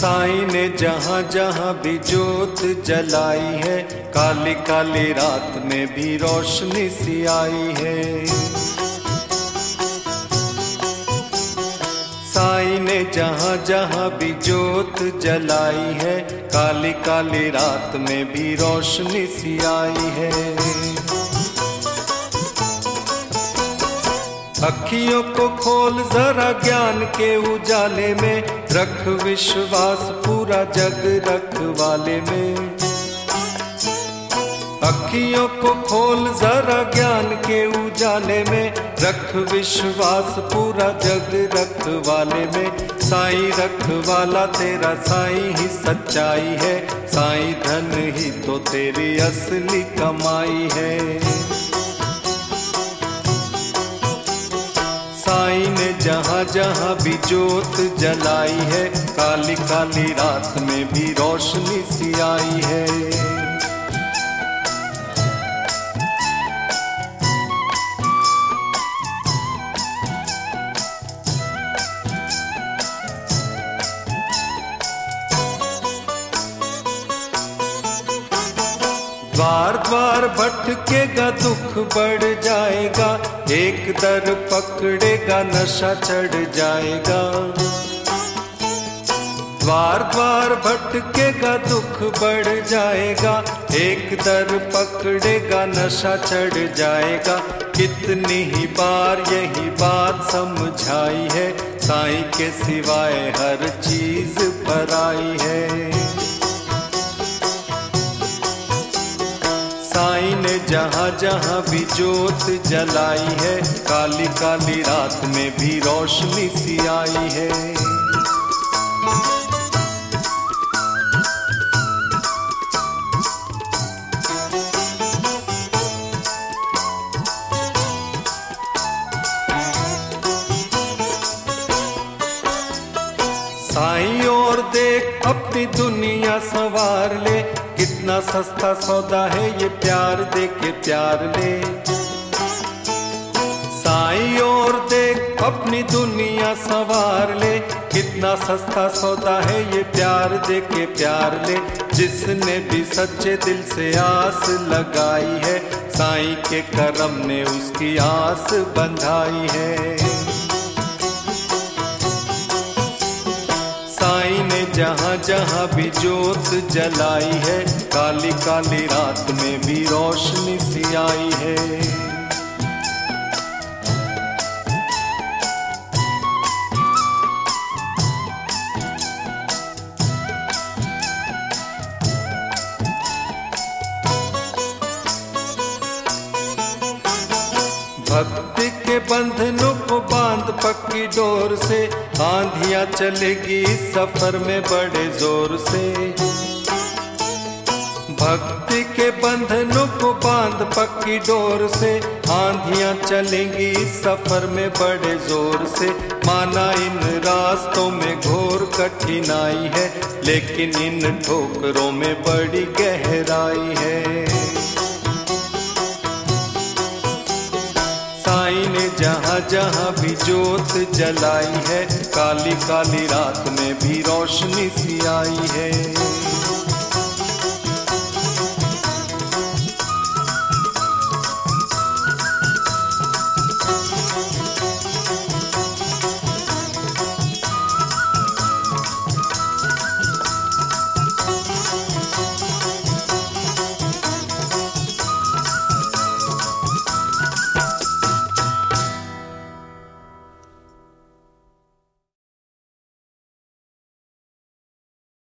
साईं ने जहाँ जहाँ भी जोत जलाई है, काली काली रात में भी रोशनी सी आई है। साईं ने जहाँ जहाँ भी जोत जलाई है, काली काली रात में भी रोशनी सी आई है। अखियों को खोल जरा ज्ञान के उजाले में, रख विश्वास पूरा जग रखवाले में। अखियों को खोल जरा ज्ञान के उजाले में, रख विश्वास पूरा जग रखवाले में। साईं रखवाला तेरा साईं ही सच्चाई है, साईं धन ही तो तेरी असली कमाई है। साईं ने जहाँ जहाँ भी जोत जलाई है, काली काली रात में भी रोशनी सी आई है। द्वार द्वार भटकेगा दुख बढ़ जाएगा, एक दर पकड़ेगा नशा चढ़ जाएगा। द्वार द्वार भटकेगा दुख बढ़ जाएगा, एक दर पकड़ेगा नशा चढ़ जाएगा। कितनी ही बार यही बात समझाई है, साईं के सिवाय हर चीज पराई है। साईं ने जहाँ जहाँ भी जोत जलाई है, काली काली रात में भी रोशनी सी आई है। साईं और देख अपनी दुनिया संवार ले, कितना सस्ता सौदा है ये प्यार दे के प्यार ले। साईं और देख अपनी दुनिया संवार ले, कितना सस्ता सौदा है ये प्यार दे के प्यार ले। जिसने भी सच्चे दिल से आस लगाई है, साईं के करम ने उसकी आस बंधाई है। साईं ने जहाँ जहाँ भी जोत जलाई है, काली काली रात में भी रोशनी सी आई है। भक्ति के बंधनों को बांध पक्की डोर से, आंधियां चलेगी इस सफर में बड़े जोर से। भक्ति के बंधनों को बांध पक्की डोर से, आंधियां चलेंगी इस सफर में बड़े जोर से। माना इन रास्तों में घोर कठिनाई है, लेकिन इन ठोकरों में बड़ी गहराई है। साईं ने जहाँ जहाँ भी जोत जलाई है, काली काली रात में भी